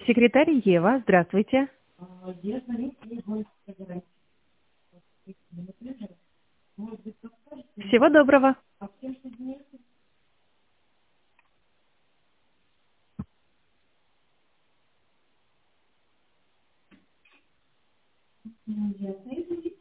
Секретарь Ева, здравствуйте. Я звоню и звоню собирать. Может быть, подскажете мне, Всего доброго. а в кем соединяется? Ясно. Если